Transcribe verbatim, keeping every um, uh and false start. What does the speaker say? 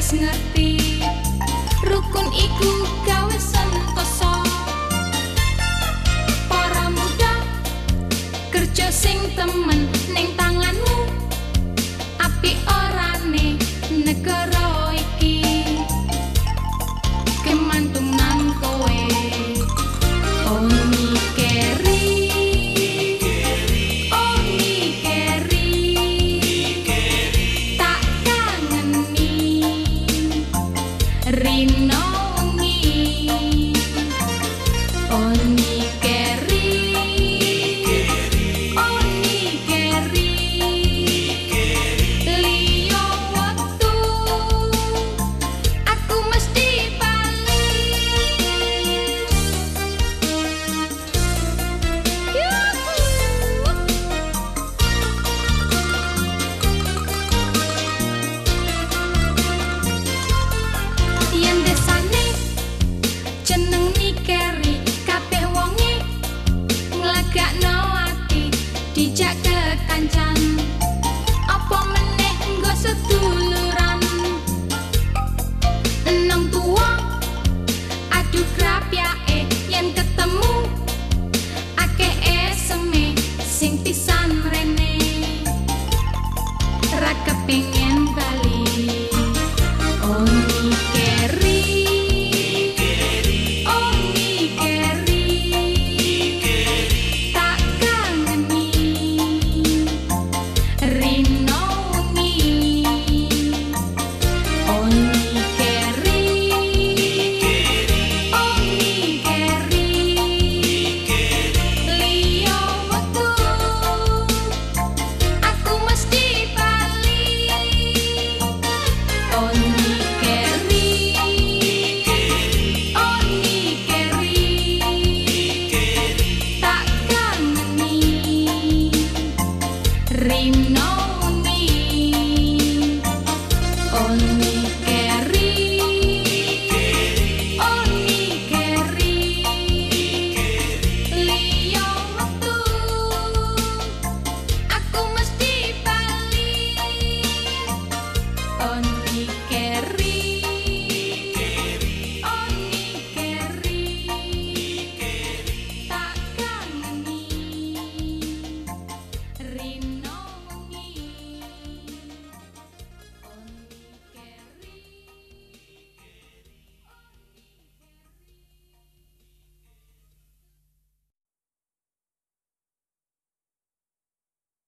wis ngerti rukun iku gawe sentosa para muda kerja sing temen ning tanganmu apik orane negara iki kemantung nang kowe oh mikeri oh mikeri tak kangeni rino wengi oh mikeri oh mikeri liyo waktu aku mesti bali yen desane jeneng mikeri kabeh wonge nglagakno ati dijak kekancan apa meneh nggo seduluran nang tuwa aduh krapyake yen ketemu akeh eseme sing pisan rene ra kepengin